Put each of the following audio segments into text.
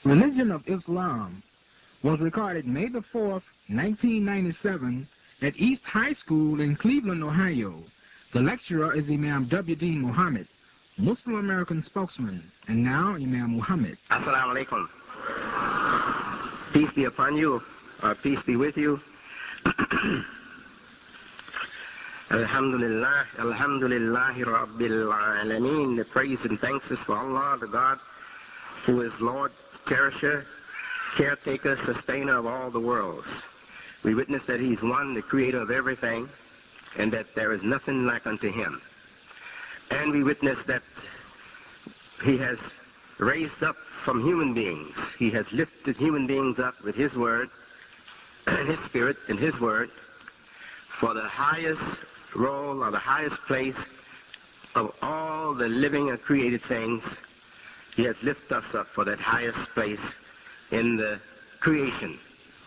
Religion of Islam was recorded May the 4th, 1997 at East High School in Cleveland, Ohio. The lecturer is Imam W.D. Muhammad, Muslim American spokesman, and now Imam Muhammad. Assalamu alaikum. Peace be upon you, or peace be with you. Alhamdulillah, Alhamdulillahi Rabbil Alameen. The praise and thanks is for Allah, the God who is Lord, cherisher, caretaker, sustainer of all the worlds. We witness that He's one, the creator of everything, and that there is nothing like unto Him. And we witness that He has raised up from human beings. He has lifted human beings up with His word, and His spirit, and His word, for the highest role or the highest place of all the living and created things. He has lifted us up for that highest place in the creation.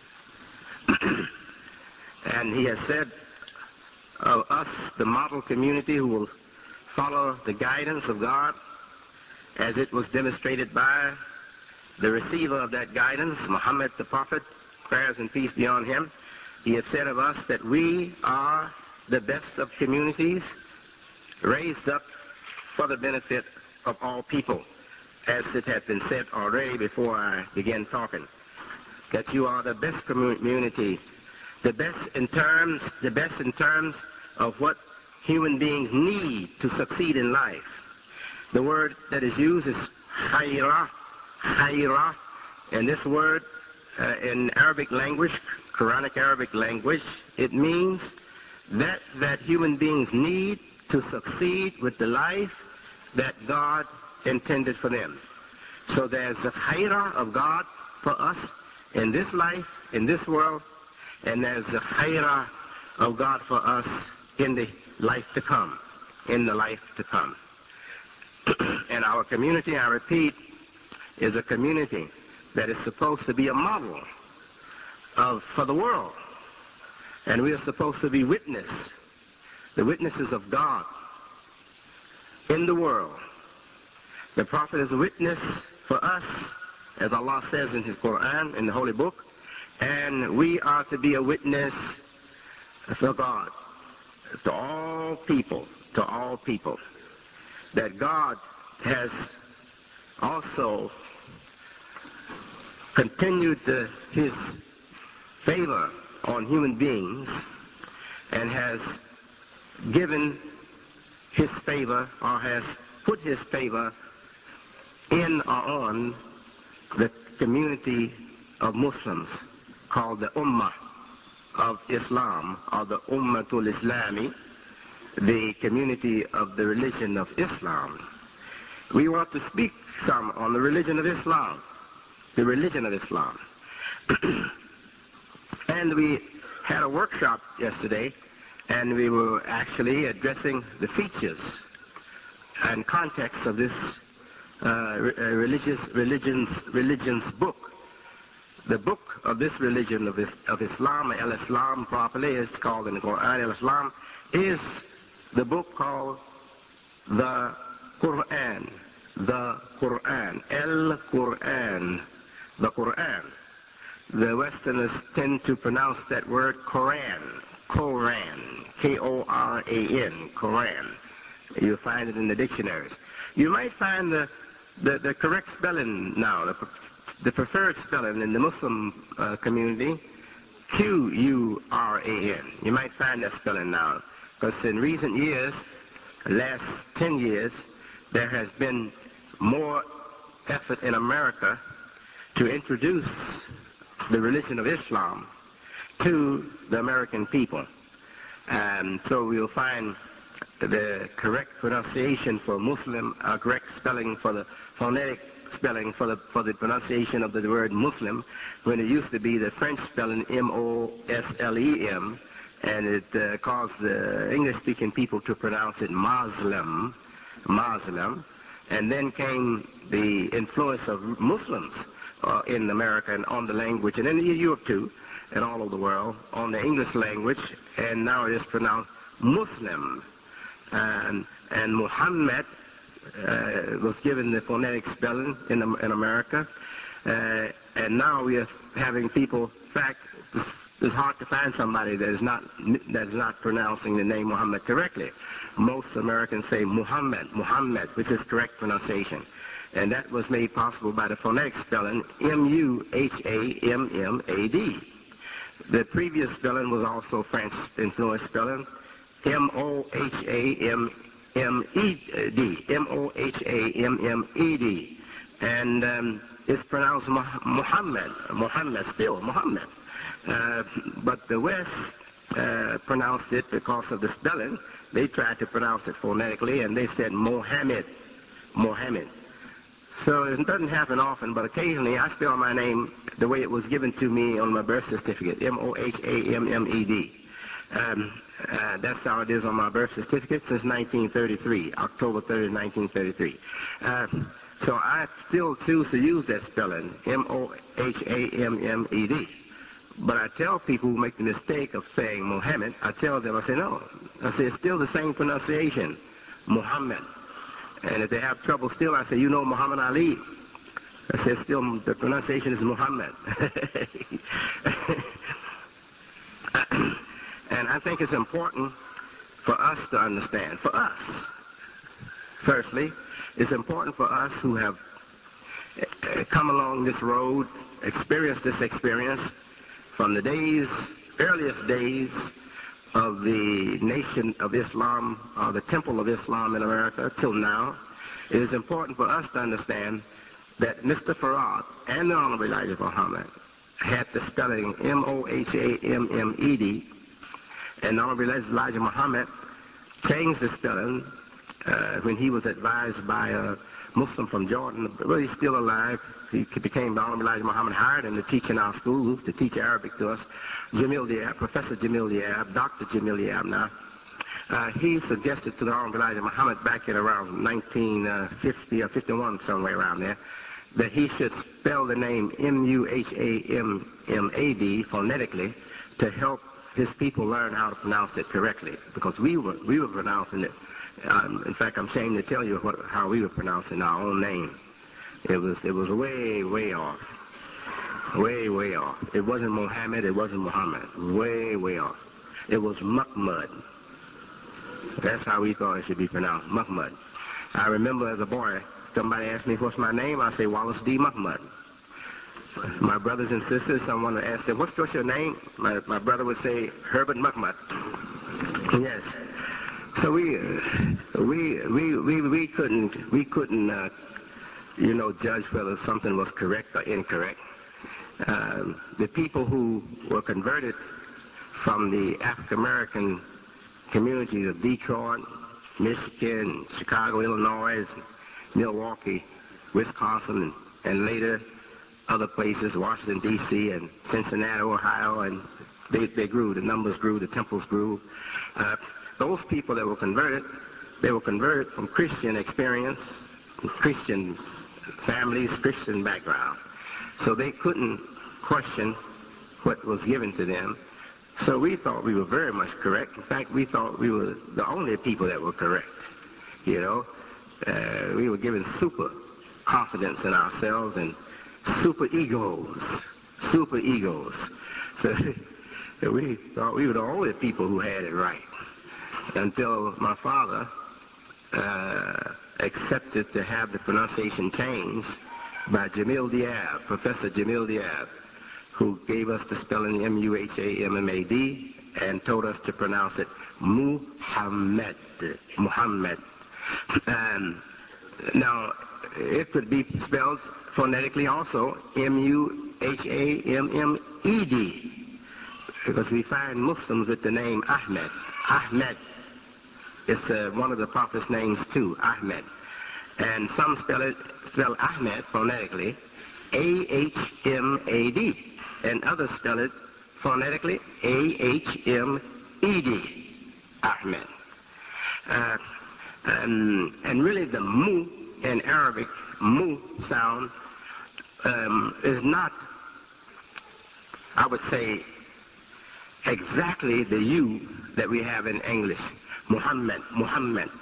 And He has said of us, the model community who will follow the guidance of God as it was demonstrated by the receiver of that guidance, Muhammad the Prophet, prayers and peace be on him. He has said of us that we are the best of communities, raised up for the benefit of all people, as it had been said already before I began talking, that you are the best community, the best in terms of what human beings need to succeed in life. The word that is used is khayra, and this word in Arabic language, Quranic Arabic language, it means that human beings need to succeed with the life that God intended for them. So there's the khayra of God for us in this life, in this world, and there's the khayra of God for us in the life to come, And our community, I repeat, is a community that is supposed to be a model for the world. And we are supposed to be the witnesses of God in the world. The Prophet is a witness for us, as Allah says in His Quran, in the Holy Book, and we are to be a witness for God, to all people, that God has also continued His favor on human beings and has given His favor, or has put His favor in or on the community of Muslims called the Ummah of Islam, or the Ummatul Islami, the community of the religion of Islam. We want to speak some on the religion of Islam, And we had a workshop yesterday, and we were actually addressing the features and context of this religion's book. The book of this religion of Islam, Al-Islam properly, is called in the Quran, Al-Islam, is the book called the Quran. Al-Quran, the Quran. The Westerners tend to pronounce that word Koran, K-O-R-A-N, Koran. You'll find it in the dictionaries. You might find the correct spelling now, the preferred spelling in the Muslim community, Q-U-R-A-N. You might find that spelling now, because in recent years, the last 10 years, there has been more effort in America to introduce the religion of Islam to the American people. And so we'll find the correct pronunciation for Muslim, correct spelling for the phonetic spelling for the pronunciation of the word Muslim, when it used to be the French spelling M-O-S-L-E-M, and it caused the English-speaking people to pronounce it Muslim. And then came the influence of Muslims in America and on the language, and in Europe too, and all over the world, on the English language, and now it is pronounced Muslim. And Muhammad was given the phonetic spelling in America, And now we are having people, in fact, it's hard to find somebody that is not pronouncing the name Muhammad correctly. Most Americans say Muhammad, which is correct pronunciation. And that was made possible by the phonetic spelling M-U-H-A-M-M-A-D. The previous spelling was also French-influenced spelling, M-O-H-A-M-M-E-D, M-O-H-A-M-M-E-D. And it's pronounced Muhammad, still Muhammad. But the West pronounced it because of the spelling. They tried to pronounce it phonetically, and they said Mohammed. So it doesn't happen often, but occasionally I spell my name the way it was given to me on my birth certificate, M-O-H-A-M-M-E-D. That's how it is on my birth certificate since 1933, October 3rd, 1933. So I still choose to use that spelling, M-O-H-A-M-M-E-D. But I tell people who make the mistake of saying Mohammed, I tell them, I say, no. I say, it's still the same pronunciation, Muhammad. And if they have trouble still, I say, you know Muhammad Ali. I say, still, the pronunciation is Muhammad. And I think it's important for us to understand, for us, firstly, it's important for us who have come along this road, experienced this experience from the earliest days of the Nation of Islam, or the Temple of Islam in America, till now. It is important for us to understand that Mr. Farad and the Honorable Elijah Muhammad had the spelling M-O-H-A-M-M-E-D, and the Honorable Elijah Muhammad changed the spelling when he was advised by a Muslim from Jordan. Well, he's still alive. He became the Honorable Elijah Muhammad, hired him to teach in our schools, to teach Arabic to us. Jamil Diab, Professor Jamil Diab, Dr. Jamil Diab now. He suggested to the Honorable Elijah Muhammad back in around 1950 or 51, somewhere around there, that he should spell the name M-U-H-A-M-M-A-D phonetically to help his people learn how to pronounce it correctly, because we were pronouncing it. In fact, I'm ashamed to tell you how we were pronouncing our own name. It was way, way off. Way, way off. It wasn't Mohammed, it wasn't Muhammad. Way, way off. It was Muhammad. That's how we thought it should be pronounced, Muhammad. I remember as a boy, somebody asked me, what's my name? I say, Wallace D. Muhammad. My brothers and sisters, someone would ask them, what's your name? My brother would say, Herbert Muhammad. Yes. So we couldn't judge whether something was correct or incorrect. The people who were converted from the African American communities of Detroit, Michigan, Chicago, Illinois, Milwaukee, Wisconsin, and later other places, Washington, D.C., and Cincinnati, Ohio, and they grew. The numbers grew. The temples grew. Those people that were converted, they were converted from Christian experience, Christian families, Christian background. So they couldn't question what was given to them. So we thought we were very much correct. In fact, we thought we were the only people that were correct. We were given super confidence in ourselves and super egos. So we thought we were the only people who had it right. Until my father accepted to have the pronunciation changed by Jamil Diab, Professor Jamil Diab, who gave us the spelling M-U-H-A-M-M-A-D and told us to pronounce it Muhammad. Now, it could be spelled phonetically also M-U-H-A-M-M-E-D, because we find Muslims with the name Ahmed. Ahmed. It's one of the Prophet's names too, Ahmed. And some spell Ahmed phonetically A-H-M-A-D. And others spell it phonetically A-H-M-E-D. Ahmed. And really the mu in Arabic, mu sound, is not, I would say, exactly the U that we have in English. Muhammad.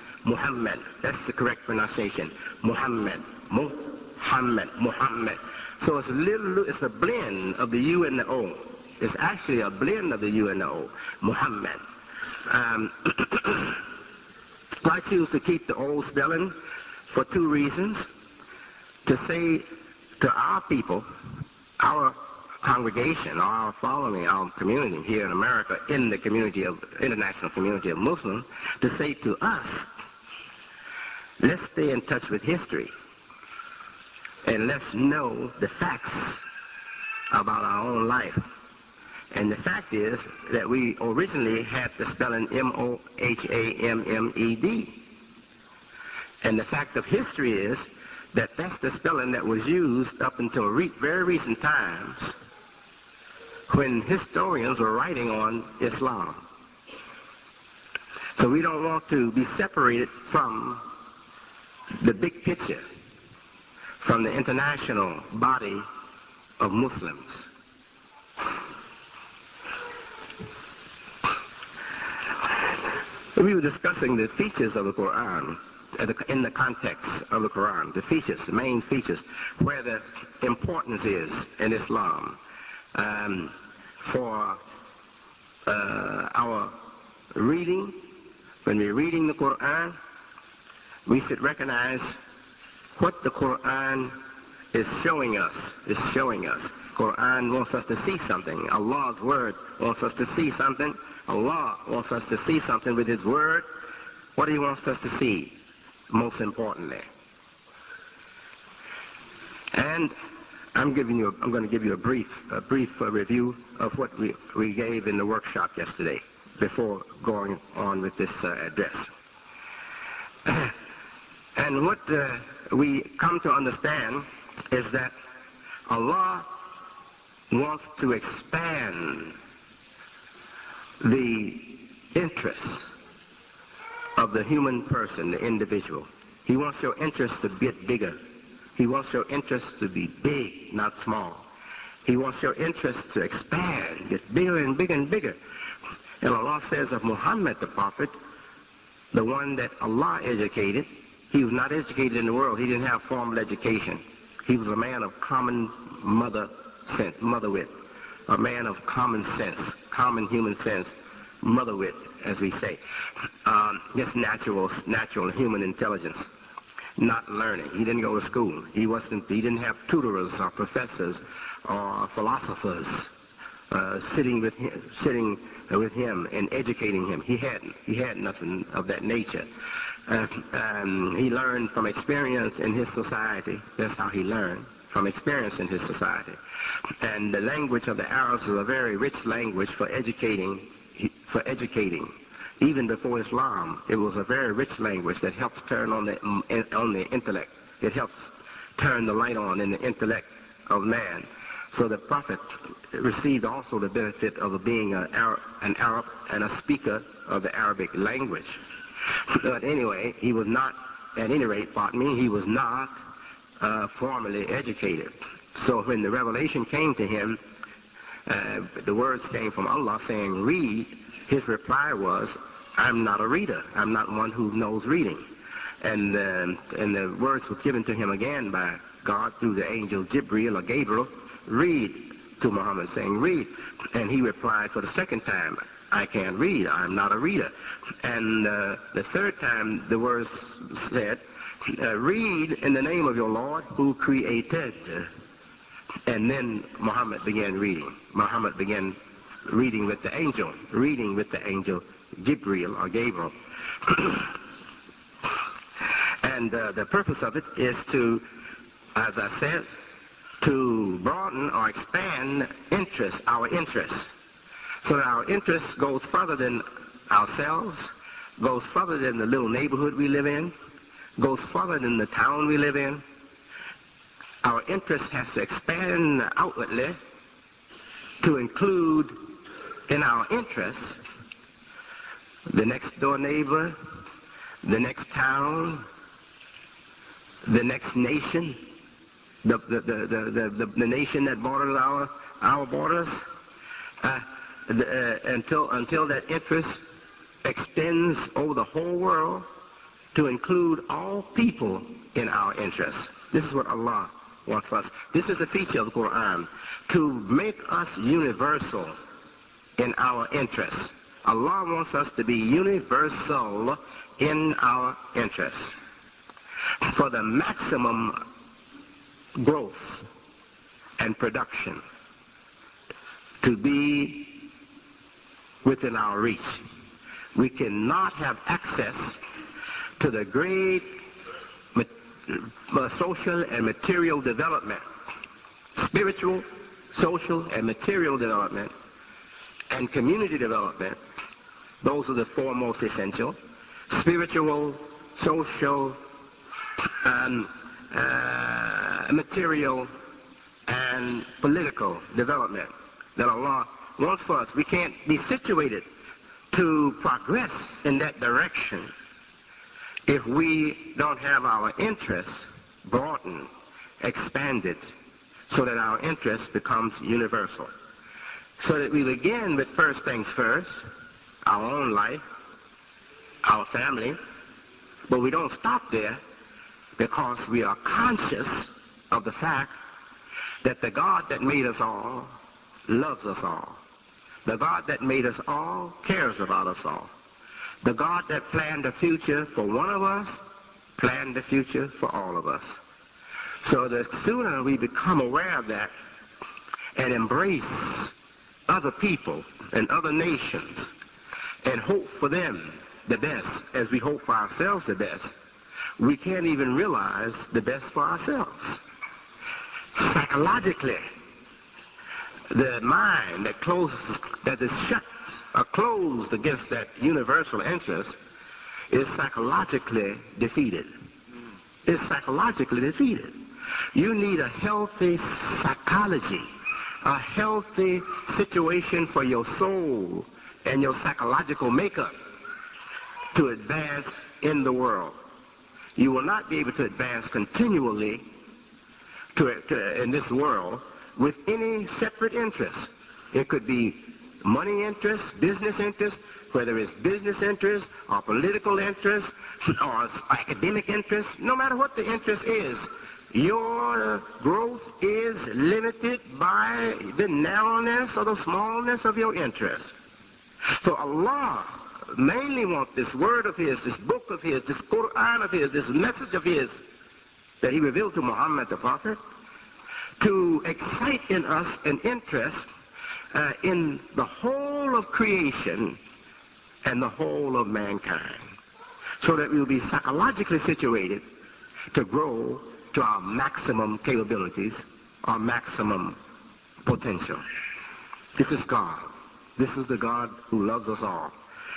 That's the correct pronunciation. Muhammad. So it's a blend of the U and the O. It's actually a blend of the U and the O, Muhammad. I choose to keep the old spelling for two reasons. To say to our people, our congregation, our following, our community here in America, in the international community of Muslims, to say to us, let's stay in touch with history and let's know the facts about our own life. And the fact is that we originally had the spelling Mohammed. And the fact of history is that that's the spelling that was used up until very recent times when historians were writing on Islam. So we don't want to be separated from the big picture, from the international body of Muslims. We were discussing the features of the Quran in the context of the Quran, the features, the main features, where the importance is in Islam for our reading. When we're reading the Quran, we should recognize what the Quran is showing us. Quran wants us to see something. Allah's word wants us to see something. Allah wants us to see something with His word. What He wants us to see, most importantly. And I'm going to give you a brief review of what we gave in the workshop yesterday before going on with this address. And what we come to understand is that Allah wants to expand the interests of the human person, the individual. He wants your interest to get bigger. He wants your interest to be big, not small. He wants your interest to expand, get bigger and bigger and bigger. And Allah says of Muhammad the Prophet, the one that Allah educated, he was not educated in the world. He didn't have formal education. He was a man of common motherwit, a man of common sense, common human sense, motherwit, as we say. Just natural human intelligence, not learning. He didn't go to school. He didn't have tutors or professors or philosophers sitting with him and educating him. He had nothing of that nature. He learned from experience in his society. That's how he learned, from experience in his society. And the language of the Arabs is a very rich language for educating. Even before Islam, it was a very rich language that helps turn on the intellect. It helps turn the light on in the intellect of man. So the Prophet received also the benefit of being an Arab and a speaker of the Arabic language. But anyway, he was not, at any rate, he was not formally educated. So when the revelation came to him, the words came from Allah saying, read, his reply was, I'm not a reader. I'm not one who knows reading. And the words were given to him again by God through the angel Jibril or Gabriel, read to Muhammad, saying, read. And he replied for the second time, I can't read. I'm not a reader. And the third time the words said, read in the name of your Lord who created. And then Muhammad began reading. Muhammad began reading with the angel Jibril or Gabriel. And the purpose of it is to, as I said, to broaden or expand our interest. So that our interest goes further than ourselves, goes further than the little neighborhood we live in, goes further than the town we live in. Our interest has to expand outwardly to include in our interests the next door neighbor, the next town, the next nation, the nation that borders our borders, until that interest extends over the whole world to include all people in our interests. This is what Allah wants us. This is a feature of the Quran, to make us universal in our interests. Allah wants us to be universal in our interests for the maximum growth and production to be within our reach. We cannot have access to the great social and material development, spiritual, social, and material development, and community development. Those are the four most essential. Spiritual, social, and material, and political development that Allah wants for us. We can't be situated to progress in that direction if we don't have our interests broadened, expanded, so that our interest becomes universal. So that we begin with first things first, our own life, our family, but we don't stop there because we are conscious of the fact that the God that made us all loves us all. The God that made us all cares about us all. The God that planned the future for one of us planned the future for all of us. So the sooner we become aware of that and embrace other people and other nations and hope for them the best as we hope for ourselves the best, we can't even realize the best for ourselves. Psychologically, the mind that is shut or closed against that universal interest is psychologically defeated. It's psychologically defeated. You need a healthy psychology, a healthy situation for your soul and your psychological makeup to advance in the world. You will not be able to advance continually in this world with any separate interest. It could be money interest, business interest, whether it's business interest or political interest or academic interest, no matter what the interest is, your growth is limited by the narrowness or the smallness of your interest. So Allah mainly wants this word of His, this book of His, this Quran of His, this message of His that He revealed to Muhammad the Prophet, to excite in us an interest in the whole of creation and the whole of mankind, so that we will be psychologically situated to grow to our maximum capabilities, our maximum potential. This is God. This is the God who loves us all.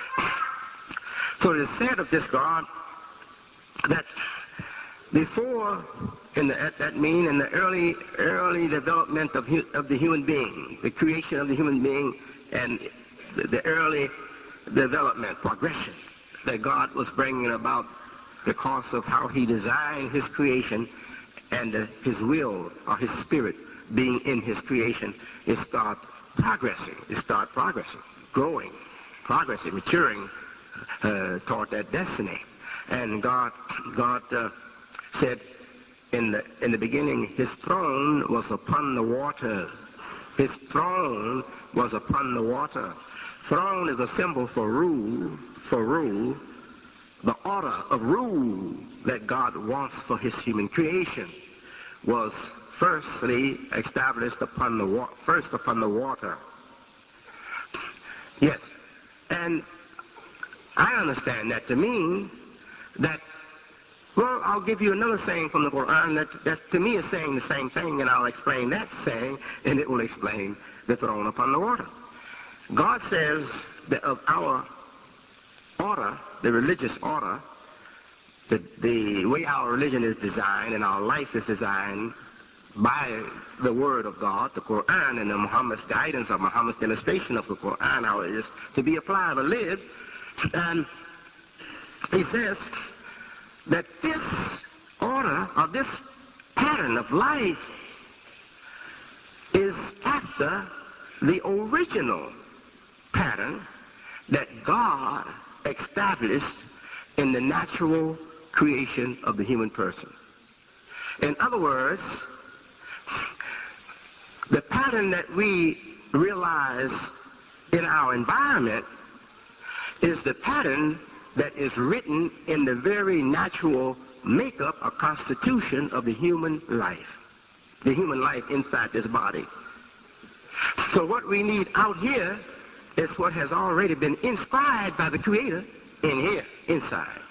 So it is said of this God that before, in the early development of the human being, the creation of the human being, and the early development, progression that God was bringing about because of how He designed His creation and His will or His spirit being in His creation, it starts progressing, growing, progressing, maturing toward that destiny. And God said in the beginning, His throne was upon the waters. His throne was upon the water. Throne is a symbol for rule. The order of rule that God wants for His human creation was firstly established upon the water. Yes, and I understand that to mean that, well, I'll give you another saying from the Quran that to me is saying the same thing, and I'll explain that saying, and it will explain the throne upon the water. God says that of our order, the religious order, the way our religion is designed and our life is designed by the Word of God, the Quran, and the Muhammad's guidance or Muhammad's demonstration of the Quran, how it is to be applied or lived. And He says that this order or this pattern of life is after the original pattern that God established in the natural creation of the human person. In other words, The pattern that we realize in our environment is the pattern that is written in the very natural makeup or constitution of the human life. The human life inside this body. So what we need out here is what has already been inscribed by the Creator in here, inside.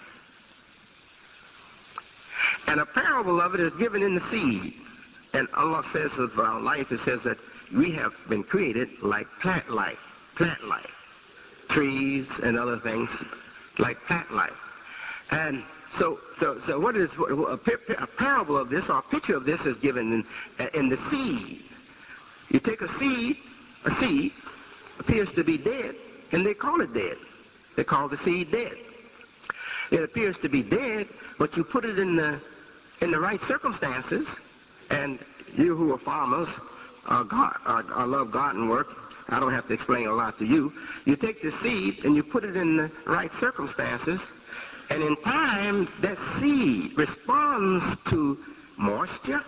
And a parable of it is given in the seed. And Allah says of our life, it says that we have been created like plant life. Trees and other things like plant life. And so what is a parable of this, or a picture of this is given in the seed. You take a seed appears to be dead, and they call it dead. They call the seed dead. It appears to be dead, but you put it in the right circumstances, and you who are farmers, I love garden work. I don't have to explain a lot to you. You take the seed and you put it in the right circumstances, and in time, that seed responds to moisture,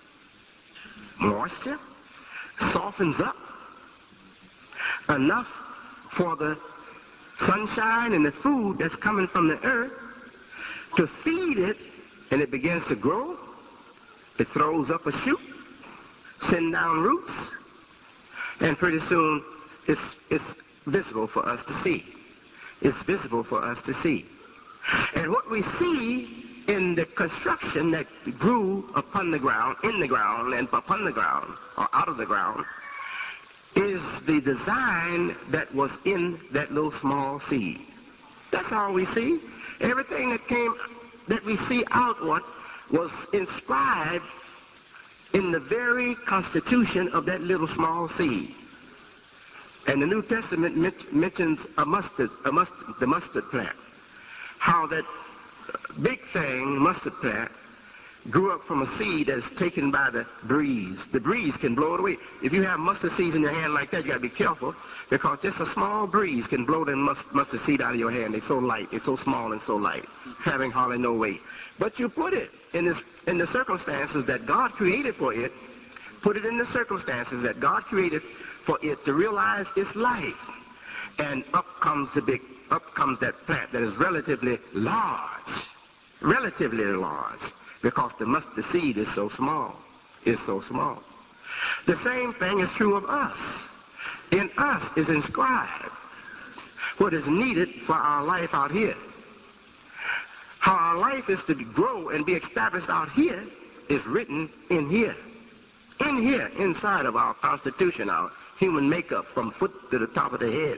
softens up enough for the sunshine and the food that's coming from the earth to feed it, and it begins to grow. It throws up a shoot, send down roots, and pretty soon it's visible for us to see. It's visible for us to see. And what we see in the construction that grew upon the ground, in the ground, and upon the ground, or out of the ground, is the design that was in that little small seed. That's all we see. Everything that we see outward was inscribed in the very constitution of that little small seed. And the New Testament mentions the mustard plant. How that big thing, mustard plant, grew up from a seed that is taken by the breeze. The breeze can blow it away. If you have mustard seeds in your hand like that, you got to be careful, because just a small breeze can blow the mustard seed out of your hand. It's so light, it's so small and so light, having hardly no weight. But you put it in the circumstances that God created for it. Put it in the circumstances that God created for it to realize its life, and up comes that plant that is relatively large, because the mustard seed is so small. The same thing is true of us. In us is inscribed what is needed for our life out here. How our life is to grow and be established out here is written in here. In here, inside of our constitution, our human makeup, from foot to the top of the head.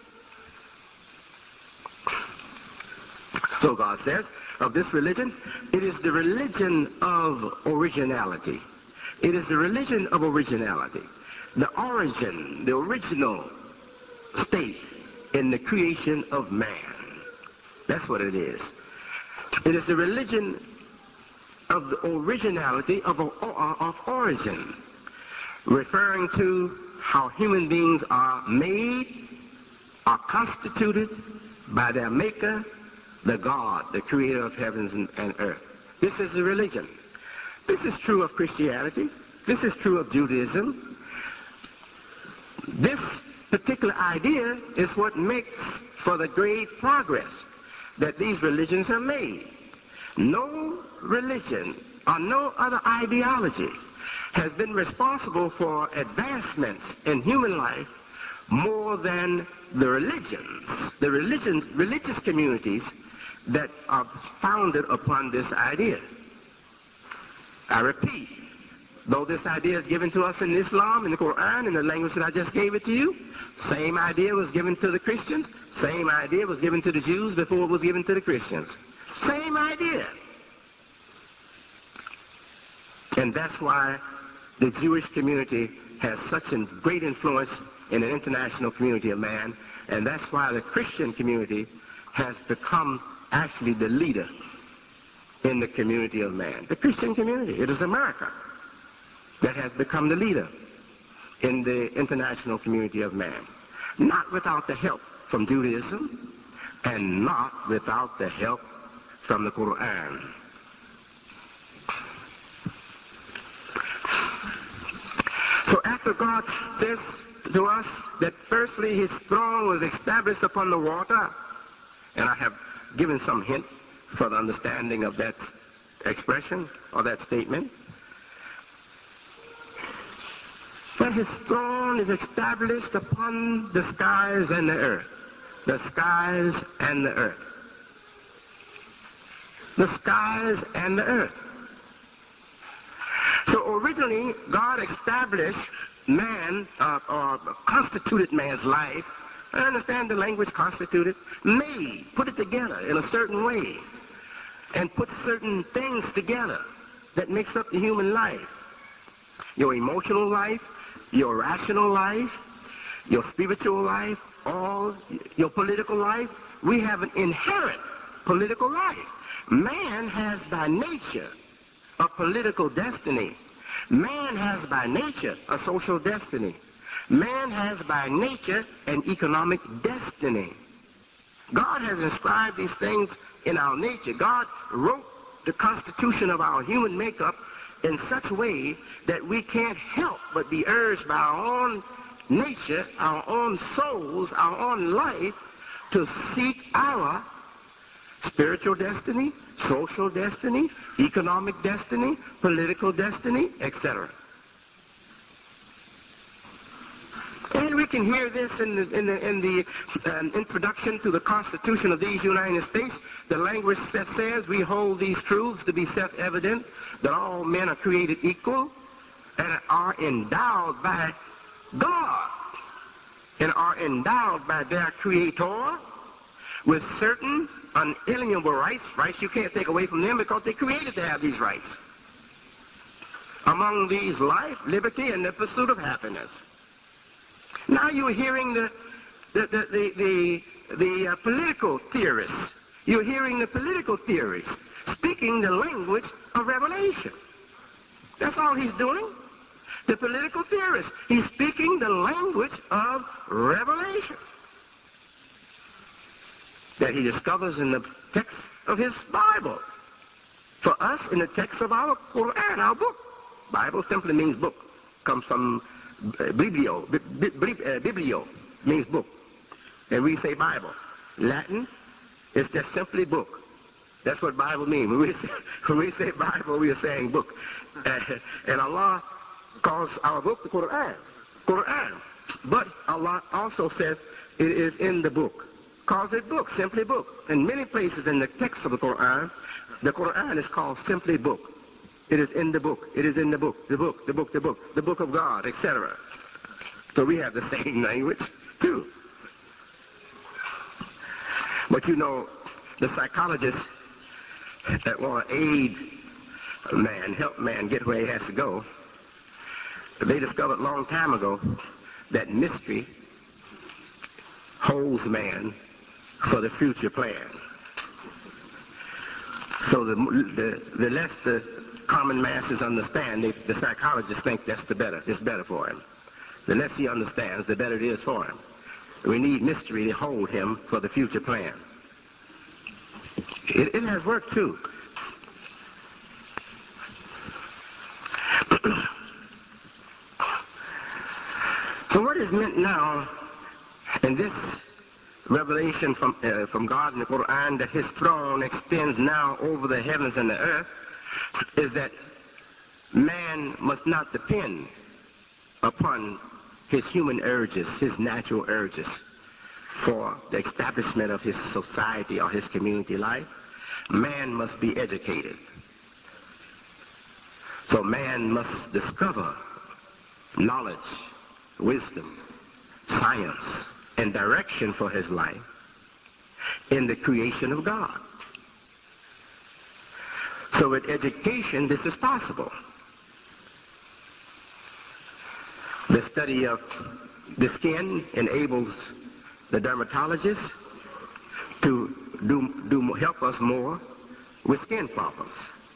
So God says of this religion, it is the religion of originality. It is the religion of originality. The origin, the original state in the creation of man. That's what it is. It is the religion of the originality of origin, referring to how human beings are made, are constituted by their maker, the God, the creator of heavens and earth. This is the religion. This is true of Christianity. This is true of Judaism. This particular idea is what makes for the great progress that these religions have made. No religion or no other ideology has been responsible for advancements in human life more than the religious communities that are founded upon this idea. I repeat, though this idea is given to us in Islam, in the Quran, in the language that I just gave it to you, same idea was given to the Christians, same idea was given to the Jews before it was given to the Christians. Same idea. And that's why the Jewish community has such a great influence in the international community of man, and that's why the Christian community has become actually the leader in the community of man. The Christian community, it is America that has become the leader in the international community of man. Not without the help from Judaism, and not without the help from the Quran. So after God says to us that firstly his throne was established upon the water, and I have given some hint for the understanding of that expression or that statement, but his throne is established upon the skies and the earth. The skies and the earth. The skies and the earth. So originally, God established man, or constituted man's life. I understand the language constituted, made, put it together in a certain way, and put certain things together that makes up the human life. Your emotional life, your rational life, your spiritual life, all your political life. We have an inherent political life. Man has by nature a political destiny. Man has by nature a social destiny. Man has by nature an economic destiny. God has inscribed these things in our nature. God wrote the constitution of our human makeup in such a way that we can't help but be urged by our own nature, our own souls, our own life to seek our spiritual destiny, social destiny, economic destiny, political destiny, etc. And we can hear this in the introduction to the Constitution of these United States, the language that says we hold these truths to be self-evident, that all men are created equal and are endowed by God and are endowed by their Creator with certain unalienable rights you can't take away from them because they created to have these rights. Among these, life, liberty, and the pursuit of happiness. Now you're hearing the political theorists. You're hearing the political theorists speaking the language of revelation. That's all he's doing. The political theorist. He's speaking the language of revelation that he discovers in the text of his Bible. For us, in the text of our Quran, our book. Bible simply means book. Comes from biblio. Biblio means book. And we say Bible. Latin is just simply book. That's what Bible means. When we say Bible, we are saying book. And Allah calls our book the Quran. Quran. But Allah also says it is in the book. Calls it book, simply book. In many places in the text of the Quran is called simply book. It is in the book. It is in the book. The book, the book, the book, the book of God, etc. So we have the same language, too. But you know, the psychologists that want to aid man, help man get where he has to go, they discovered a long time ago that mystery holds man for the future plan. So the less the common masses understand, the psychologists think that's the better. It's better for him. The less he understands, the better it is for him. We need mystery to hold him for the future plan. It has worked too. So what is meant now in this revelation from God in the Quran that his throne extends now over the heavens and the earth is that man must not depend upon his human urges, his natural urges, for the establishment of his society or his community life. Man must be educated. So man must discover knowledge, wisdom, science, and direction for his life in the creation of God. So with education, this is possible. The study of the skin enables the dermatologist to help us more with skin problems.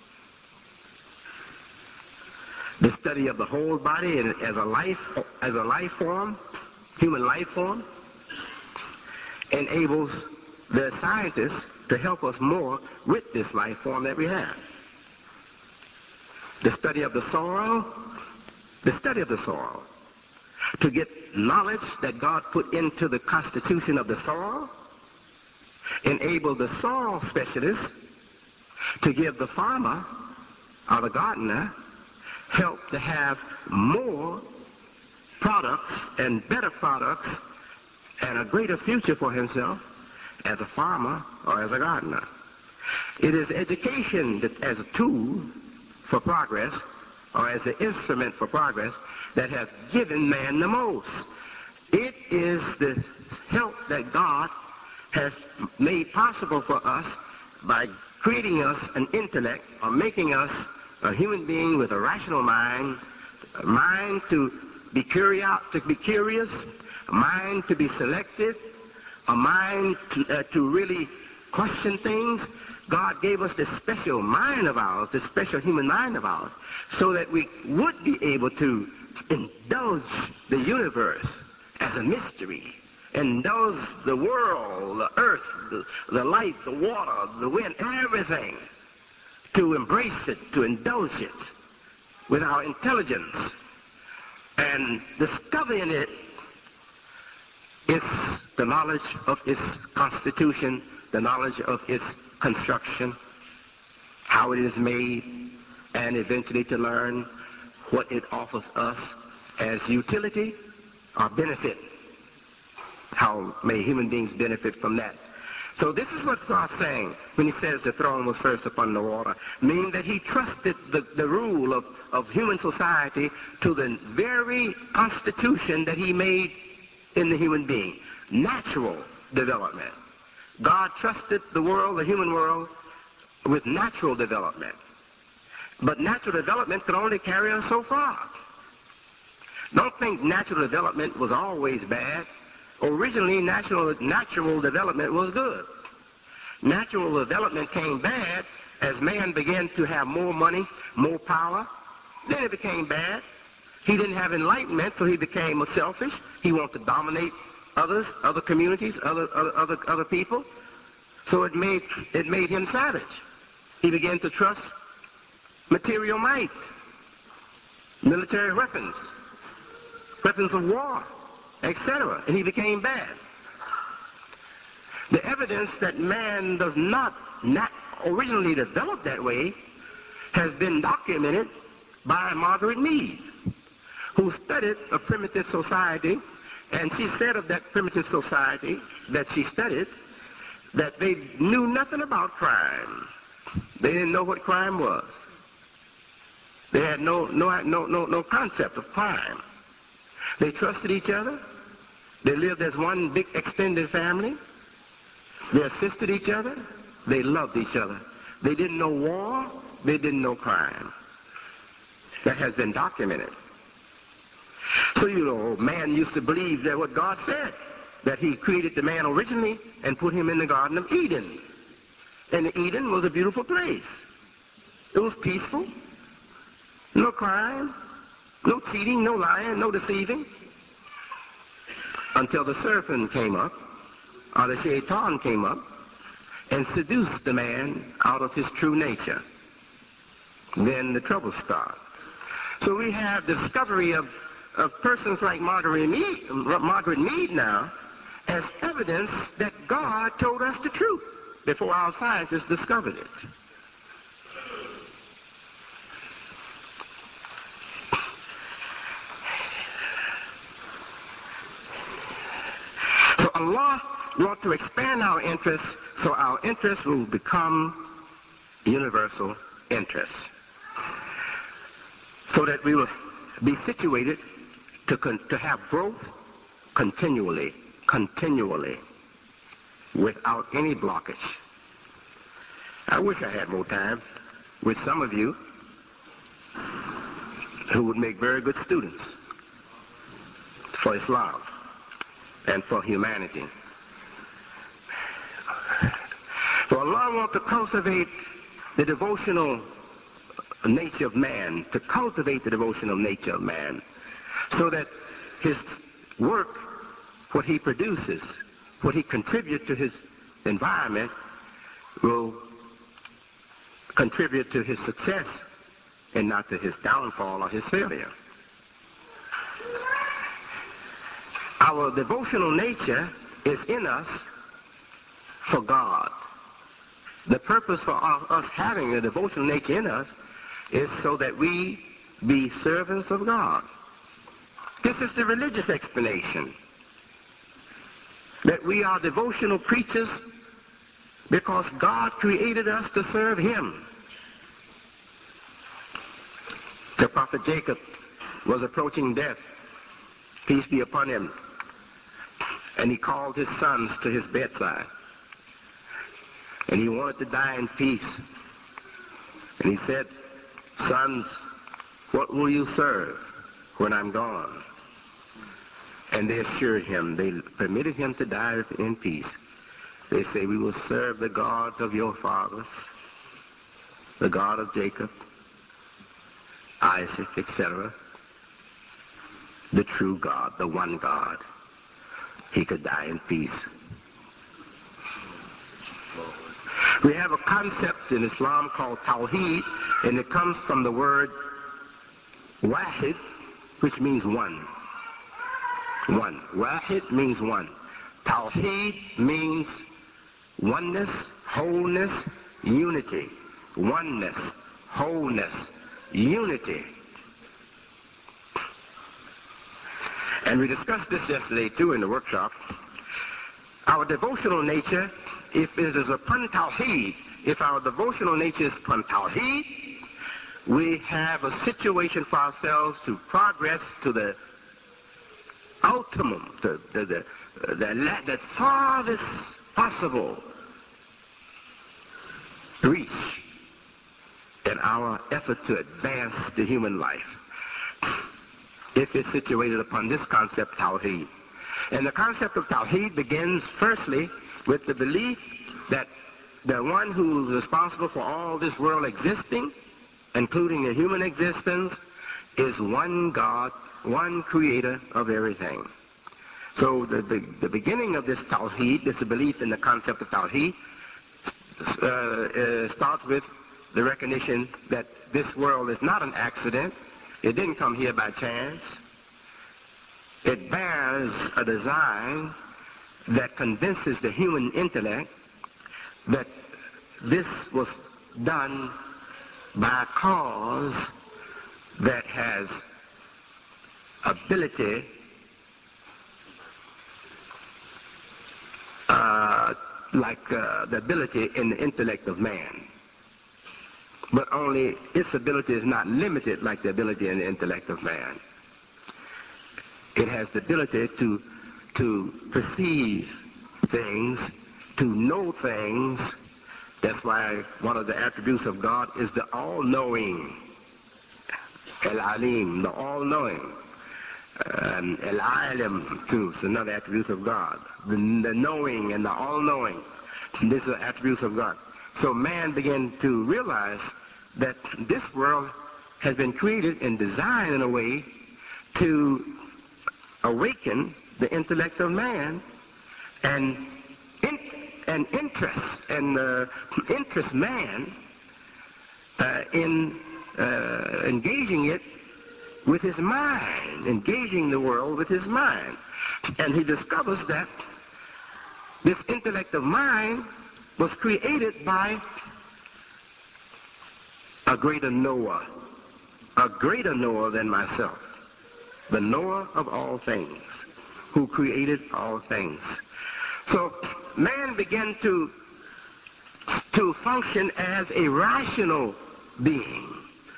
The study of the whole body as a life form, human life form, enables the scientists to help us more with this life form that we have. The study of the soil the study of the soil, to get knowledge that God put into the constitution of the soil, enable the soil specialist to give the farmer or the gardener help to have more products and better products and a greater future for himself as a farmer or as a gardener. It is education that, as a tool for progress or as an instrument for progress, that has given man the most. It is the help that God has made possible for us by creating us an intellect or making us a human being with a rational mind, a mind to be curious, a mind to be selective, a mind to really question things. God gave us this special mind of ours, this special human mind of ours, so that we would be able to indulge the universe as a mystery, indulge the world, the earth, the light, the water, the wind, everything, to embrace it, to indulge it with our intelligence. And discovering it is the knowledge of its constitution, the knowledge of its construction, how it is made, and eventually to learn what it offers us as utility or benefit. How may human beings benefit from that? So this is what God's saying when he says the throne was first upon the water, meaning that he trusted the rule of human society to the very constitution that he made in the human being, natural development. God trusted the world, the human world, with natural development. But natural development could only carry us so far. Don't think natural development was always bad. Originally, natural development was good. Natural development came bad as man began to have more money, more power. Then it became bad. He didn't have enlightenment, so he became selfish. He wanted to dominate others, other communities, other people. So it made him savage. He began to trust material might, military weapons, weapons of war, etc. And he became bad. The evidence that man does not originally develop that way has been documented by Margaret Mead, who studied a primitive society, and she said of that primitive society that she studied that they knew nothing about crime. They didn't know what crime was. They had no concept of crime. They trusted each other. They lived as one big extended family. They assisted each other. They loved each other. They didn't know war. They didn't know crime. That has been documented. So, man used to believe that what God said, that he created the man originally and put him in the Garden of Eden. And Eden was a beautiful place. It was peaceful. No crime, no cheating, no lying, no deceiving. Until the serpent came up, or the shaitan came up, and seduced the man out of his true nature. Then the trouble starts. So we have discovery of persons like Margaret Mead now as evidence that God told us the truth before our scientists discovered it. So Allah wants to expand our interests so our interests will become universal interests, so that we will be situated to have growth continually, without any blockage. I wish I had more time with some of you who would make very good students for Islam and for humanity. So Allah wants to cultivate the devotional nature of man, so that his work, what he produces, what he contributes to his environment, will contribute to his success and not to his downfall or his failure. our devotional nature is in us for God. The purpose for us having a devotional nature in us is so that we be servants of God. This is the religious explanation. That we are devotional creatures because God created us to serve him. The prophet Jacob was approaching death, peace be upon him, and he called his sons to his bedside. And he wanted to die in peace. And he said, "Sons, what will you serve when I'm gone?" And they assured him, they permitted him to die in peace. They say, "We will serve the gods of your fathers, the God of Jacob, Isaac, etc. The true God, the one God." He could die in peace. We have a concept in Islam called Tawheed, and it comes from the word Wahid, which means one. One. Wahid means one. Tawheed means oneness, wholeness, unity. Oneness, wholeness, unity. And we discussed this yesterday too in the workshop. Our devotional nature, if it is upon Tawheed, if our devotional nature is upon Tawheed, we have a situation for ourselves to progress to the ultimum, the farthest possible reach in our effort to advance the human life. If it's situated upon this concept, Tawheed. And the concept of Tawheed begins firstly with the belief that the one who is responsible for all this world existing, including the human existence, is one God, one creator of everything. So the beginning of this Tawheed, this belief in the concept of Tawheed, starts with the recognition that this world is not an accident. It didn't come here by chance. It bears a design that convinces the human intellect that this was done by a cause that has ability the ability in the intellect of man. But only its ability is not limited like the ability in the intellect of man. It has the ability to perceive things, to know things. That's why one of the attributes of God is the all-knowing. El-Alim, the all-knowing. El-Alim, too, is another attribute of God. The knowing and the all-knowing. These are attributes of God. So man began to realize that this world has been created and designed in a way to awaken the intellect of man and interest man in engaging it with his mind, engaging the world with his mind. And he discovers that this intellect of mine was created by a greater knower than myself, the knower of all things, who created all things. So man began to function as a rational being,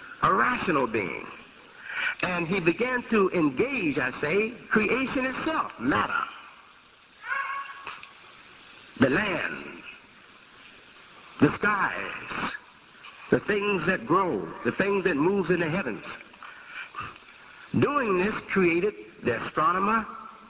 And he began to engage, I say, creation itself, matter, the land, the skies, the things that grow, the things that move in the heavens. Doing this created the astronomer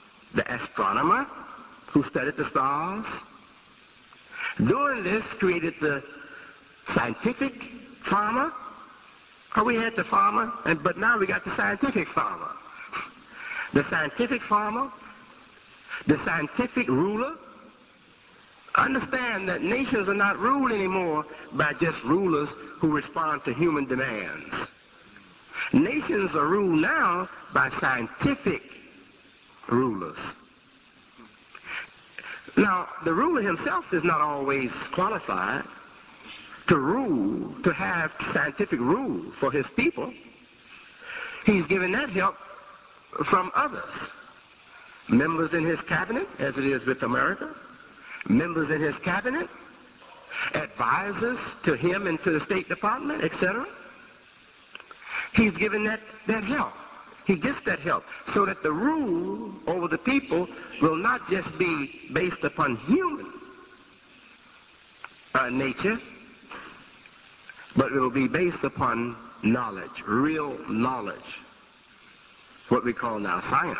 who studied the stars. Doing this created the scientific farmer. We had the farmer, but now we got the scientific farmer. The scientific farmer, the scientific ruler. Understand that nations are not ruled anymore by just rulers who respond to human demands. Nations are ruled now by scientific rulers. Now, the ruler himself is not always qualified to rule, to have scientific rule for his people. He's given that help from others. Members in his cabinet, as it is with America, members in his cabinet, advisors to him and to the State Department, etc. He's given that help. He gets that help so that the rule over the people will not just be based upon human nature, but it will be based upon knowledge, real knowledge, what we call now science.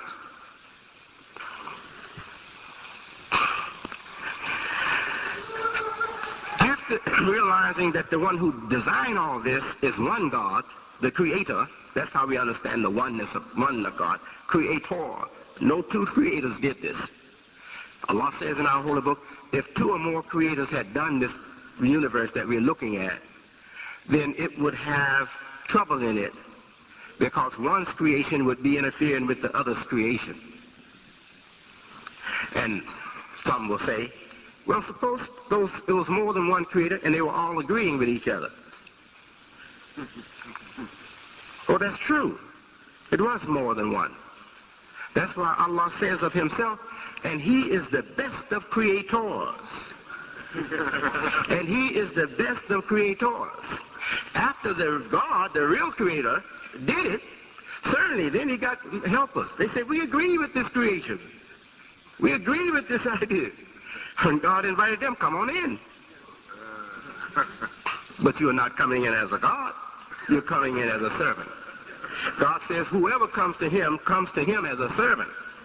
After realizing that the one who designed all this is one God, the Creator, that's how we understand the oneness of God, Creator. No two creators did this. Allah says in our holy book, if two or more creators had done this universe that we're looking at, then it would have trouble in it, because one's creation would be interfering with the other's creation. And some will say, well, suppose it was more than one creator and they were all agreeing with each other. Well, that's true. It was more than one. That's why Allah says of himself, and he is the best of creators. And he is the best of creators. After the God, the real creator, did it, certainly then he got helpers. They said, we agree with this creation. We agree with this idea. And God invited them, come on in. But you are not coming in as a God. You're coming in as a servant. God says whoever comes to him as a servant.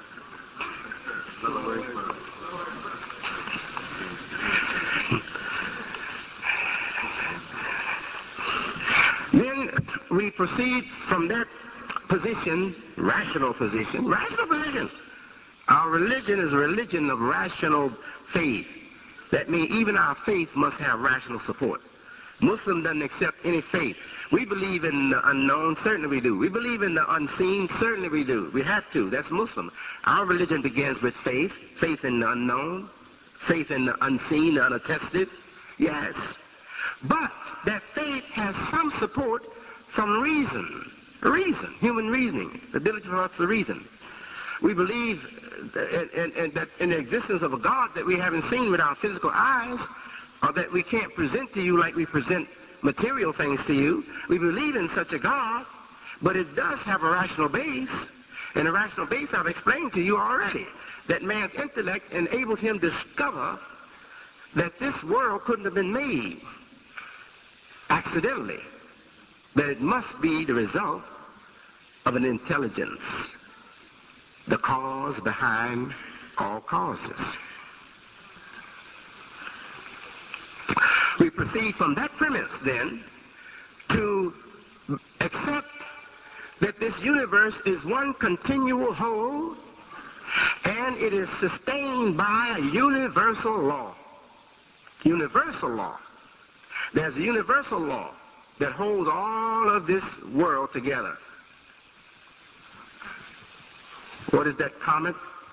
Then we proceed from that position, rational position. Our religion is a religion of rational faith. That means even our faith must have rational support. Muslim doesn't accept any faith. We believe in the unknown, certainly we do. We believe in the unseen, certainly we do. We have to. That's Muslim. Our religion begins with faith, faith in the unknown, faith in the unseen, the unattested. Yes. But that faith has some support from reason, human reasoning, the ability for us to reason. We believe that in the existence of a God that we haven't seen with our physical eyes, or that we can't present to you like we present material things to you. We believe in such a God, but it does have a rational base. And the rational base I've explained to you already, that man's intellect enabled him to discover that this world couldn't have been made accidentally, that it must be the result of an intelligence, the cause behind all causes. We proceed from that premise, then, to accept that this universe is one continual whole, and it is sustained by a universal law. Universal law. There's a universal law that holds all of this world together. What is that comet?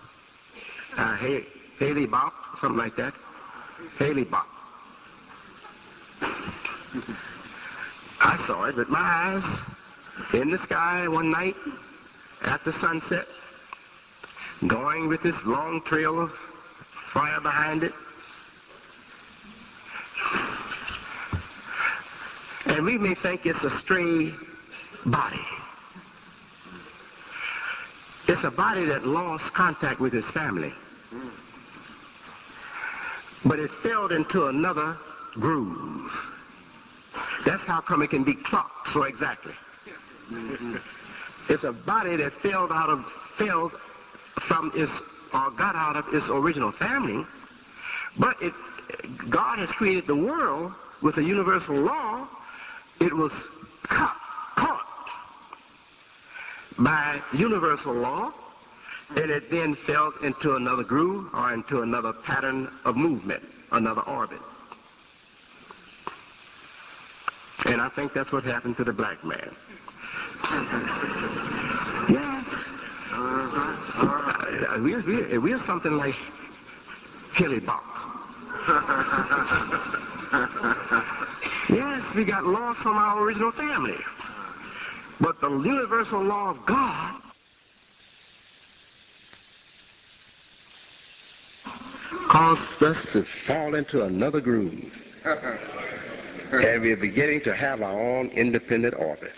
Hale-Bopp, something like that. Hale-Bopp. I saw it with my eyes in the sky one night after sunset, going with this long trail of fire behind it. And we may think it's a stray body. It's a body that lost contact with its family. But it fell into another groove. That's how come it can be clocked so exactly. It's a body that got out of its original family, but God has created the world with a universal law. It was caught by universal law, and it then fell into another groove or into another pattern of movement, another orbit. And I think that's what happened to the black man. Yes. We're something like hilly bop. Yes, we got lost from our original family. But the universal law of God caused us to fall into another groove. And we're beginning to have our own independent orbit.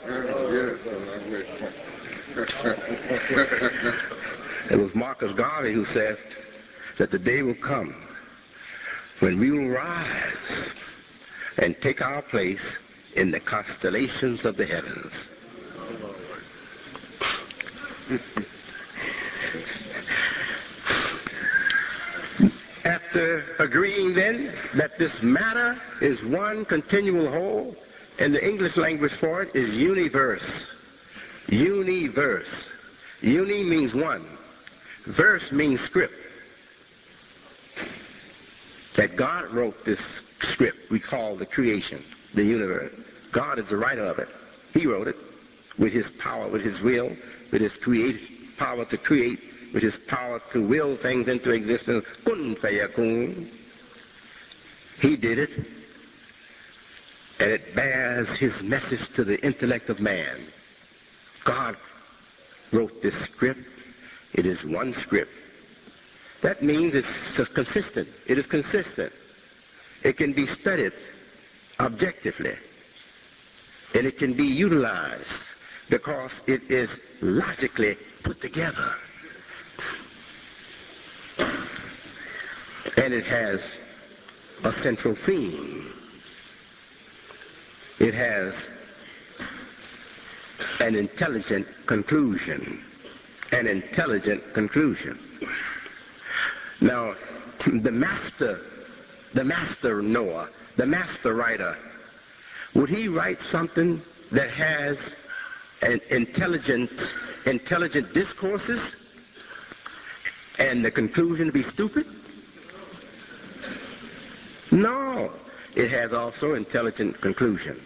It was Marcus Garvey who said that the day will come when we will rise and take our place in the constellations of the heavens. After agreeing then that this matter is one continual whole, and the English language for it is universe. Universe. Uni means one. Verse means script. That God wrote this script we call the creation, the universe. God is the writer of it. He wrote it with his power, with his will, with his creative power to create, with his power to will things into existence. Kun fayakun. He did it, and it bears his message to the intellect of man. God wrote this script. It is one script. That means it's consistent. It is consistent. It can be studied objectively, and it can be utilized because it is logically put together. And it has a central theme. It has an intelligent conclusion. An intelligent conclusion. Now, the master Noah, the master writer, would he write something that has an intelligent discourses and the conclusion be stupid? No, it has also intelligent conclusion.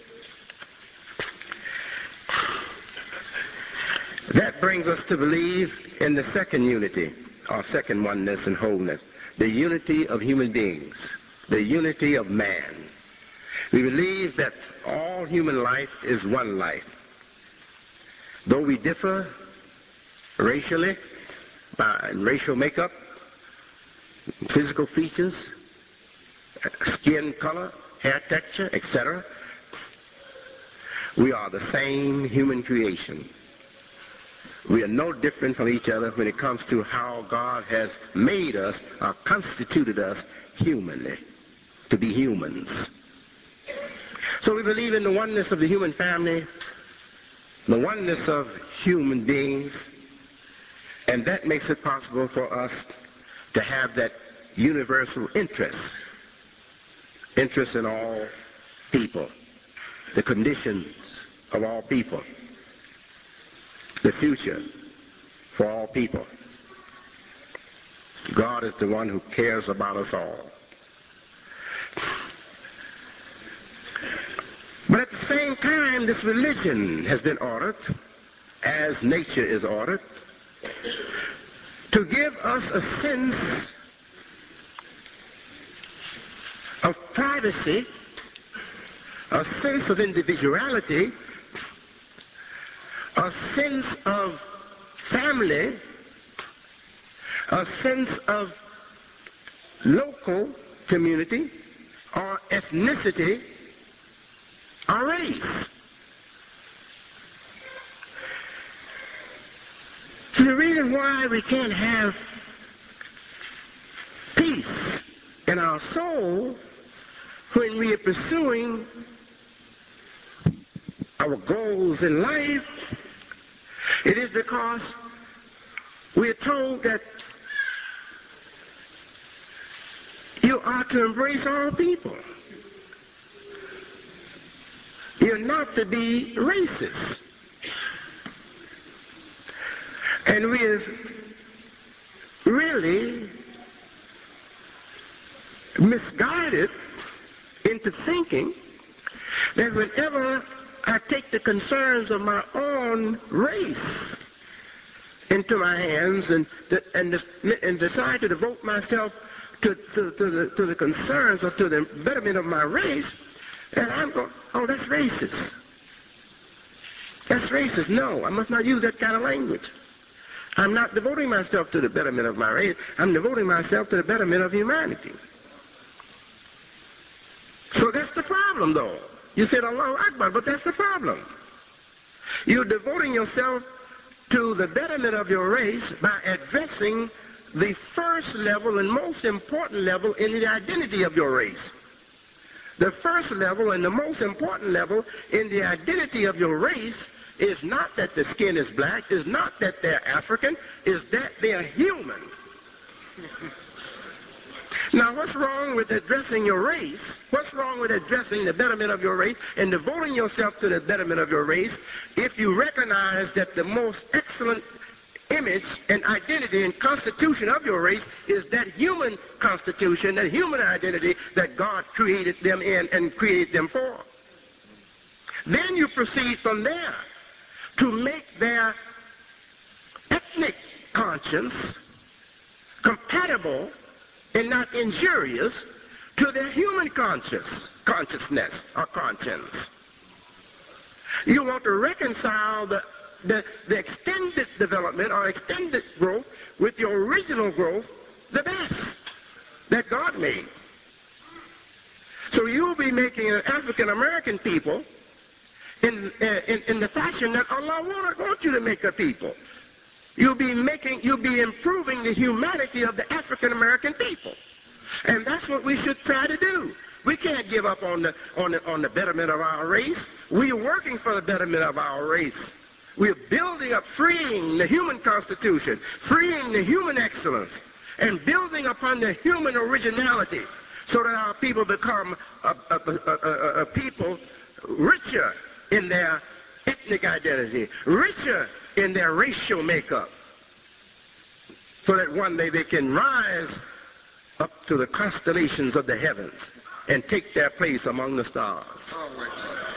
That brings us to believe in the second unity, or second oneness and wholeness, the unity of human beings, the unity of man. We believe that all human life is one life. Though we differ racially, by racial makeup, physical features, skin color, hair texture, etc., we are the same human creation. We are no different from each other when it comes to how God has made us or constituted us humanly, to be humans. So we believe in the oneness of the human family, the oneness of human beings, and that makes it possible for us to have that universal interest in all people, the conditions of all people, the future for all people. God is the one who cares about us all. But at the same time, this religion has been ordered, as nature is ordered, to give us a sense of privacy, a sense of individuality, a sense of family, a sense of local community or ethnicity or race. So the reason why we can't have peace in our soul when we are pursuing our goals in life, it is because we are told that you are to embrace all people. You're not to be racist. And we have really misguided into thinking that whenever I take the concerns of my own race into my hands and decide to devote myself to the concerns or to the betterment of my race, and I'm going, oh, that's racist. That's racist. No, I must not use that kind of language. I'm not devoting myself to the betterment of my race. I'm devoting myself to the betterment of humanity. So that's the problem, though. You said Allahu Akbar, but that's the problem. You're devoting yourself to the betterment of your race by addressing the first level and most important level in the identity of your race. The first level and the most important level in the identity of your race is not that the skin is black, is not that they're African, is that they're human. Now, what's wrong with addressing your race? What's wrong with addressing the betterment of your race and devoting yourself to the betterment of your race if you recognize that the most excellent image and identity and constitution of your race is that human constitution, that human identity that God created them in and created them for? Then you proceed from there to make their ethnic conscience compatible and not injurious to their human consciousness or conscience. You want to reconcile the extended development or extended growth with the original growth, the best that God made. So you'll be making an African American people in the fashion that Allah wants you to make a people. You'll be improving the humanity of the African American people. And that's what we should try to do. We can't give up on the betterment of our race. We are working for the betterment of our race. We're building up, freeing the human constitution, freeing the human excellence, and building upon the human originality so that our people become a people richer in their ethnic identity, richer in their racial makeup, so that one day they can rise up to the constellations of the heavens and take their place among the stars. Always.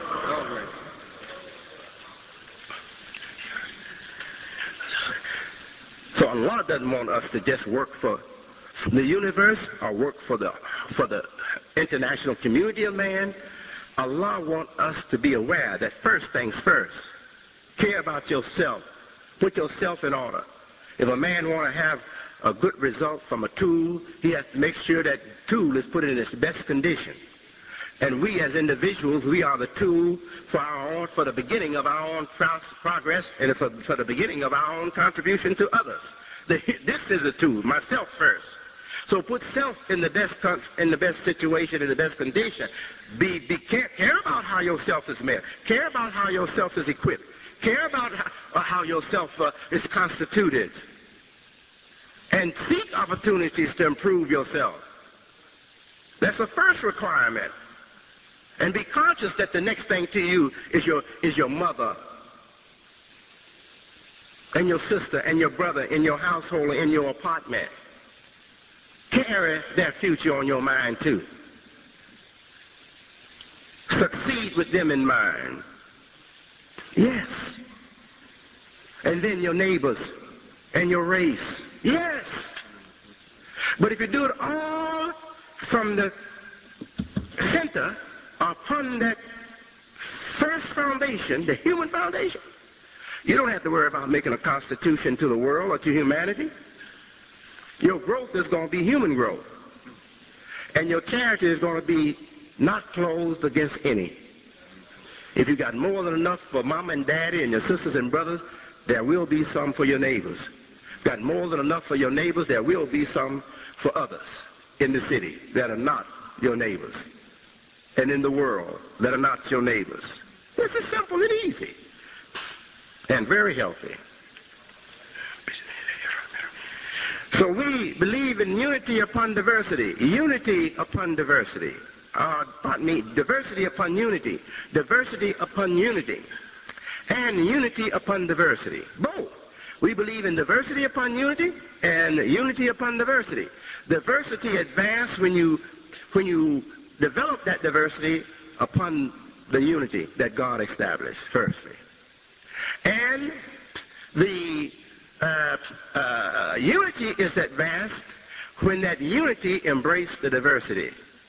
So Allah doesn't want us to just work for the universe or work for the international community of man. Allah wants us to be aware that first things first. Care about yourself. Put yourself in order. If a man want to have a good result from a tool, he has to make sure that tool is put in its best condition. And we as individuals, we are the tool for the beginning of our own progress and for the beginning of our own contribution to others. This is a tool, myself first. So put self in the best situation, in the best condition. Care about how yourself is made. Care about how yourself is equipped. Care about how yourself is constituted. And seek opportunities to improve yourself. That's the first requirement. And be conscious that the next thing to you is your mother and your sister and your brother in your household or in your apartment. Carry their future on your mind too. Succeed with them in mind. Yes. And then your neighbors and your race. Yes. But if you do it all from the center upon that first foundation, the human foundation, you don't have to worry about making a constitution to the world or to humanity. Your growth is going to be human growth. And your charity is going to be not closed against any. If you got more than enough for mom and daddy and your sisters and brothers, there will be some for your neighbors. Got more than enough for your neighbors, there will be some for others in the city that are not your neighbors. And in the world that are not your neighbors. This is simple and easy. And very healthy. So we believe in unity upon diversity. Unity upon diversity. Diversity upon unity. Diversity upon unity. And unity upon diversity. Both. We believe in diversity upon unity and unity upon diversity. Diversity advances when you develop that diversity upon the unity that God established, firstly. And the Unity is advanced when that unity embraces the diversity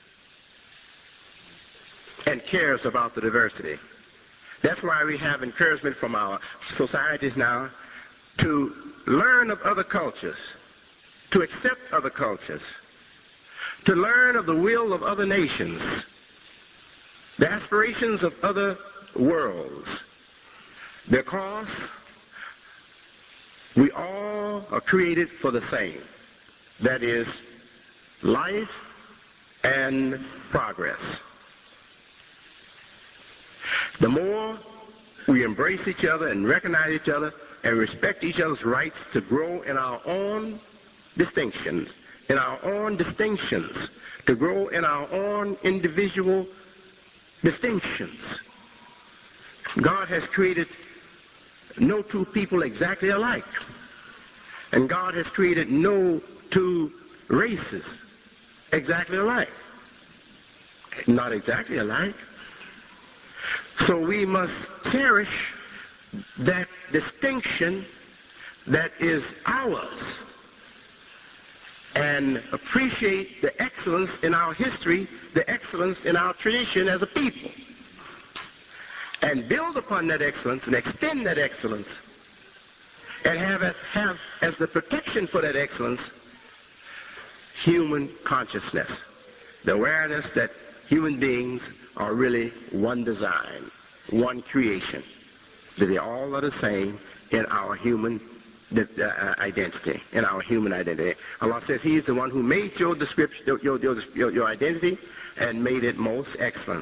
and cares about the diversity. That's why we have encouragement from our societies now to learn of other cultures, to accept other cultures, to learn of the will of other nations, the aspirations of other worlds, because we all are created for the same. That is, life and progress. The more we embrace each other and recognize each other and respect each other's rights to grow in our own distinctions, to grow in our own individual distinctions. God has created no two people exactly alike. And God has created no two races exactly alike. Not exactly alike. So we must cherish that distinction that is ours and appreciate the excellence in our history, the excellence in our tradition as a people, and build upon that excellence and extend that excellence and have as the protection for that excellence human consciousness, the awareness that human beings are really one design, one creation, that they all are the same in our human identity, Allah says He is the one who made your description, your identity, and made it most excellent.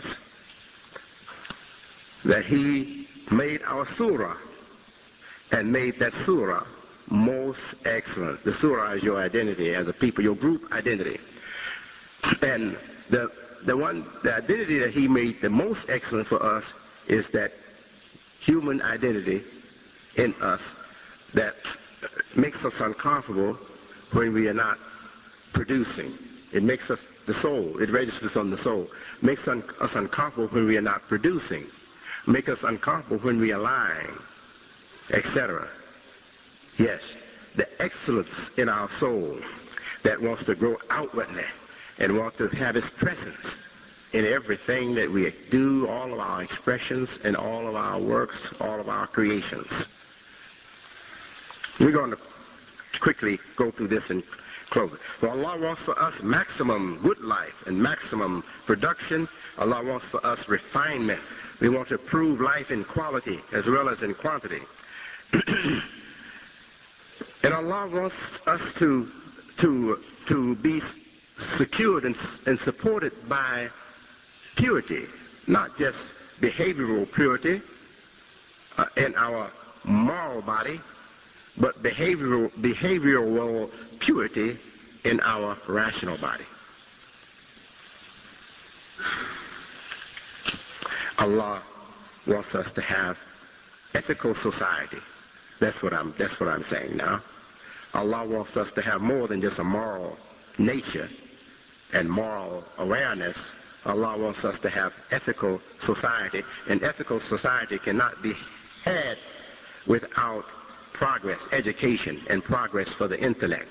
That He made our surah and made that surah most excellent. The surah is your identity as a people, your group identity. And the identity that He made the most excellent for us is that human identity in us that makes us uncomfortable when we are not producing. It makes us the soul. It registers on the soul. Makes us uncomfortable when we are not producing. Make us uncomfortable when we are lying, etc. Yes, the excellence in our soul that wants to grow outwardly and wants to have its presence in everything that we do, all of our expressions and all of our works, all of our creations. We're going to quickly go through this and close it. So Allah wants for us maximum good life and maximum production. Allah wants for us refinement. We want to improve life in quality as well as in quantity. And Allah wants us to be secured and supported by purity, not just behavioral purity in our moral body, but behavioral purity in our rational body. Allah wants us to have ethical society. That's what I'm saying now. Allah wants us to have more than just a moral nature and moral awareness. Allah wants us to have ethical society, and ethical society cannot be had without progress, education, and progress for the intellect.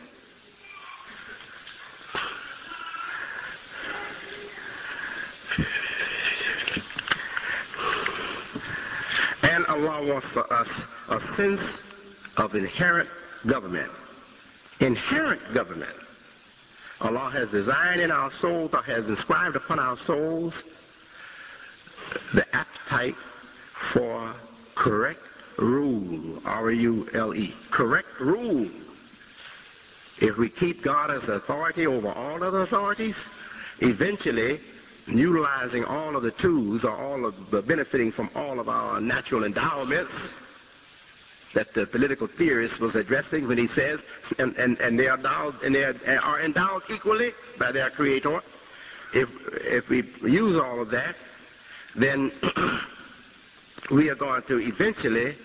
And Allah wants for us a sense of inherent government. Inherent government. Allah has designed in our souls, or has inscribed upon our souls, the appetite for correct rule, R-U-L-E, correct rule. If we keep God as authority over all other authorities, eventually, utilizing all of the tools, or all of the benefiting from all of our natural endowments that the political theorist was addressing when he says, and they are endowed equally by their Creator. If we use all of that, then we are going to eventually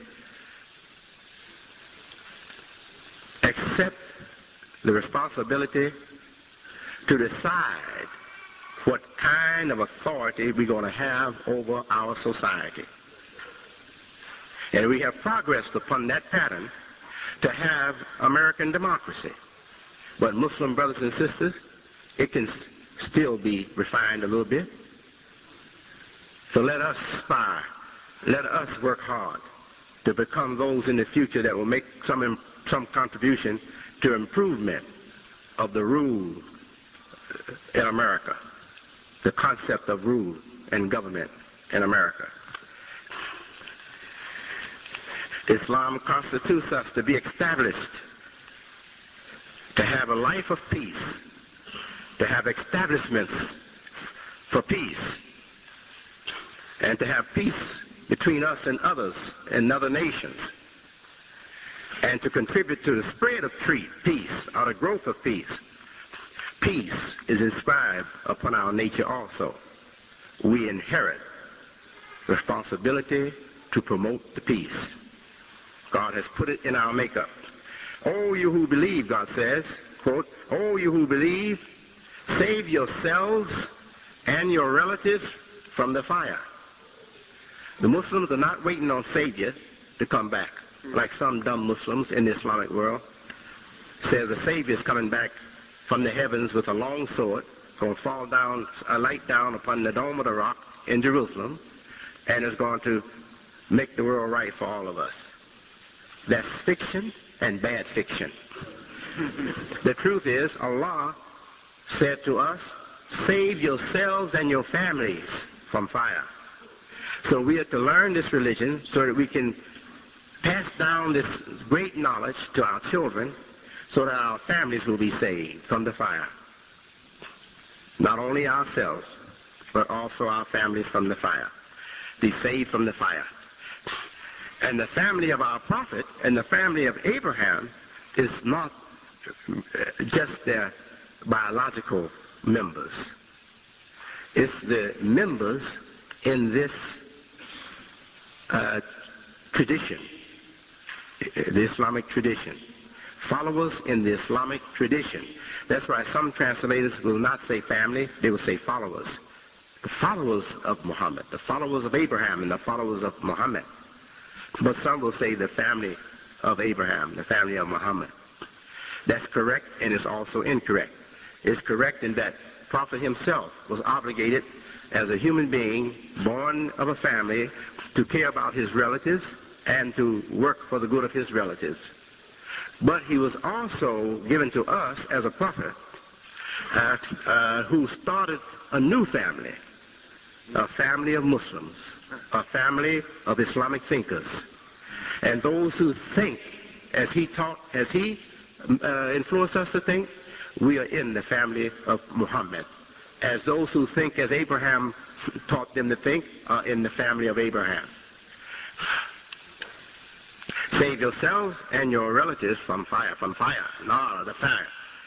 accept the responsibility to decide what kind of authority we're going to have over our society. And we have progressed upon that pattern to have American democracy. But Muslim brothers and sisters, it can still be refined a little bit. So let us aspire, let us work hard to become those in the future that will make some contribution to improvement of the rule in America, the concept of rule and government in America. Islam constitutes us to be established, to have a life of peace, to have establishments for peace, and to have peace between us and others and other nations, and to contribute to the spread of peace or the growth of peace. Peace is inscribed upon our nature also. We inherit responsibility to promote the peace. God has put it in our makeup. O you who believe, God says, quote, O you who believe, save yourselves and your relatives from the fire. The Muslims are not waiting on Savior to come back, like some dumb Muslims in the Islamic world. Says the Savior is coming back from the heavens with a long sword, going to fall down, light down upon the dome of the rock in Jerusalem, and is going to make the world right for all of us. That's fiction and bad fiction. The truth is, Allah said to us, save yourselves and your families from fire. So we have to learn this religion so that we can pass down this great knowledge to our children so that our families will be saved from the fire. Not only ourselves, but also our families from the fire. Be saved from the fire. And the family of our prophet and the family of Abraham is not just their biological members. It's the members in this tradition, the Islamic tradition. Followers in the Islamic tradition. That's why some translators will not say family, they will say followers. The followers of Muhammad, the followers of Abraham, and the followers of Muhammad. But some will say the family of Abraham, the family of Muhammad. That's correct, and it's also incorrect. It's correct in that Prophet himself was obligated as a human being born of a family to care about his relatives and to work for the good of his relatives. But he was also given to us as a prophet who started a new family, a family of Muslims, a family of Islamic thinkers. And those who think as he taught, as he influenced us to think, we are in the family of Muhammad. As those who think as Abraham taught them to think are in the family of Abraham. Save yourselves and your relatives from fire, no, the fire.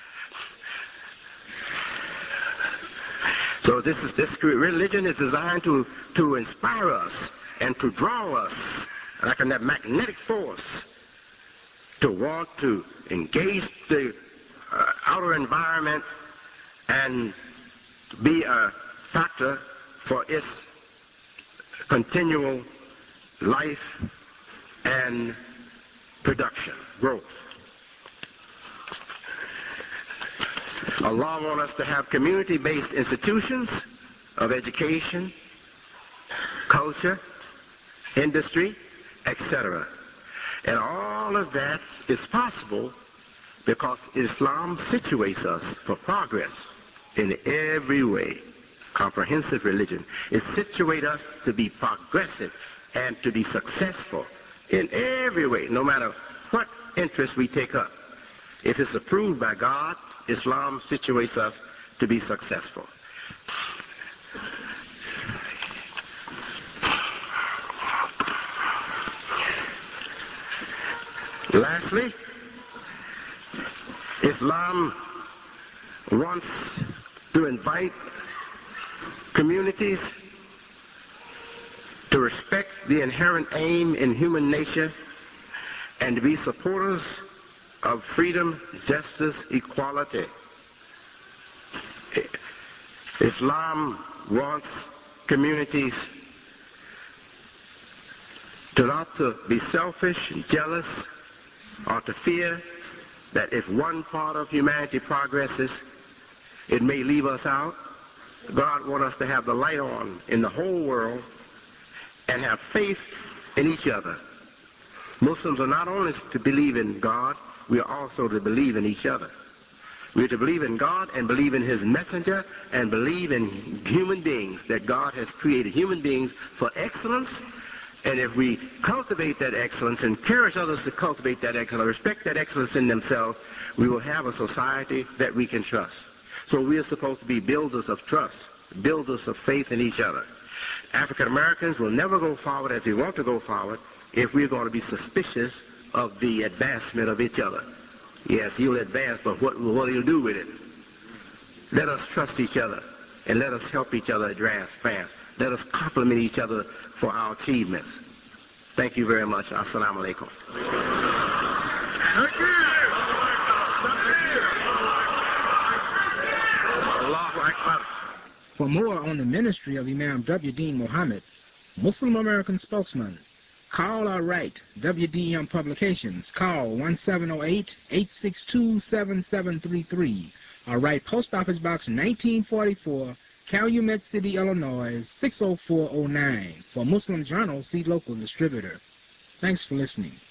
So this religion is designed to inspire us and to draw us like a magnetic force to want to engage the outer environment and be a factor for its continual life and production, growth. Allah wants us to have community-based institutions of education, culture, industry, etc. And all of that is possible because Islam situates us for progress in every way. Comprehensive religion. It situates us to be progressive and to be successful in every way, no matter what interest we take up. If it's approved by God, Islam situates us to be successful. Lastly, Islam wants to invite communities to respect the inherent aim in human nature and to be supporters of freedom, justice, equality. Islam wants communities to not to be selfish, jealous, or to fear that if one part of humanity progresses, it may leave us out. God wants us to have the light on in the whole world and have faith in each other. Muslims are not only to believe in God, we are also to believe in each other. We are to believe in God and believe in his messenger and believe in human beings, that God has created human beings for excellence. And if we cultivate that excellence, encourage others to cultivate that excellence, respect that excellence in themselves, we will have a society that we can trust. So we are supposed to be builders of trust, builders of faith in each other. African Americans will never go forward as we want to go forward if we're going to be suspicious of the advancement of each other. Yes, he'll advance, but what he'll do with it? Let us trust each other, and let us help each other advance fast. Let us compliment each other for our achievements. Thank you very much. Assalamu alaikum. Allahu Akbar. For more on the ministry of Imam W.D. Muhammad, Muslim American spokesman, call or write WDM Publications. Call 1708-862-7733 or write Post Office Box 1944, Calumet City, Illinois 60409. For Muslim Journal, see local distributor. Thanks for listening.